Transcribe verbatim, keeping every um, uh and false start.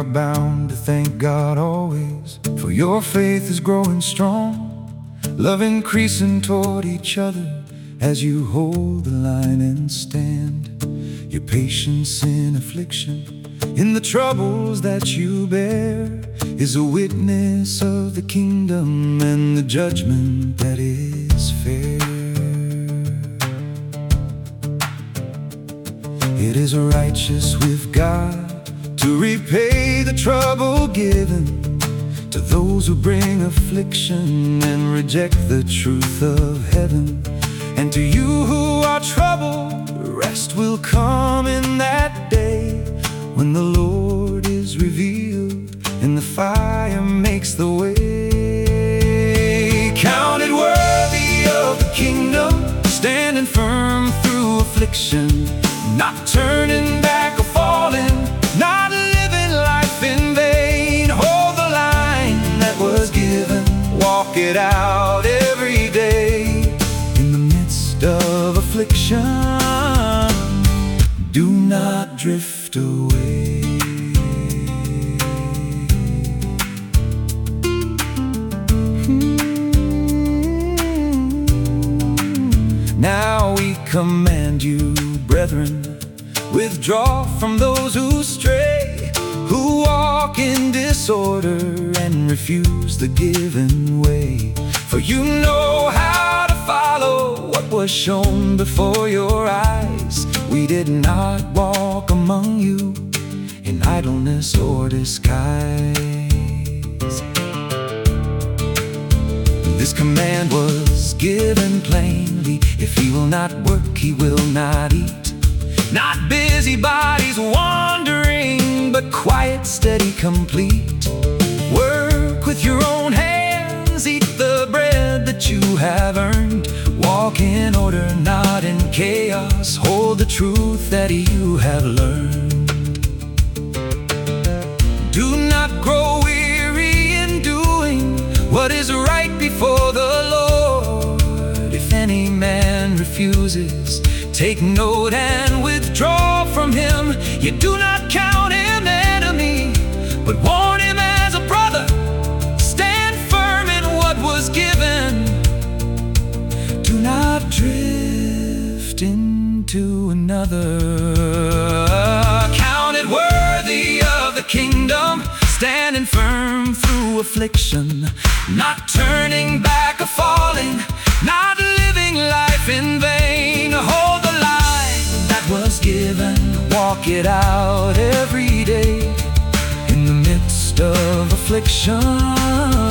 are bound to thank God always, for your faith is growing strong, love increasing toward each other as you hold the line and stand. Your patience in affliction, in the troubles that you bear, is a witness of the kingdom and the judgment that is fair. It is righteous with God to repay the trouble given to those who bring affliction and reject the truth of heaven. And to you who are troubled, rest will come in that day when the Lord is revealed and the fire makes the way. Count it worthy of the kingdom, standing firm through affliction, not turning back or falling, not living life in vain. Hold the line that was given, walk it out every day. In the midst of affliction, do not drift away. Now we command you, brethren, withdraw from those who stray, who walk in disorder and refuse the given way. For you know how to follow what was shown before your eyes. We did not walk among you in idleness or disguise. This command was given plainly: if he will not work, he will not eat. Not busybodies wandering, but quiet, steady, complete. Work with your own hands, eat the bread that you have earned. Walk in order, not in chaos. Hold the truth that you have learned. Do not grow weary in doing what is right before the Lord. If any man refuses, take note and withdraw from him. You do not count him enemy, but warn him as a brother. Stand firm in what was given. Do not drift into another. Count it worthy of the kingdom, standing firm through affliction, not turning back or falling, not living life in vain. Hold the line that was given, walk it out every day. In the midst of affliction,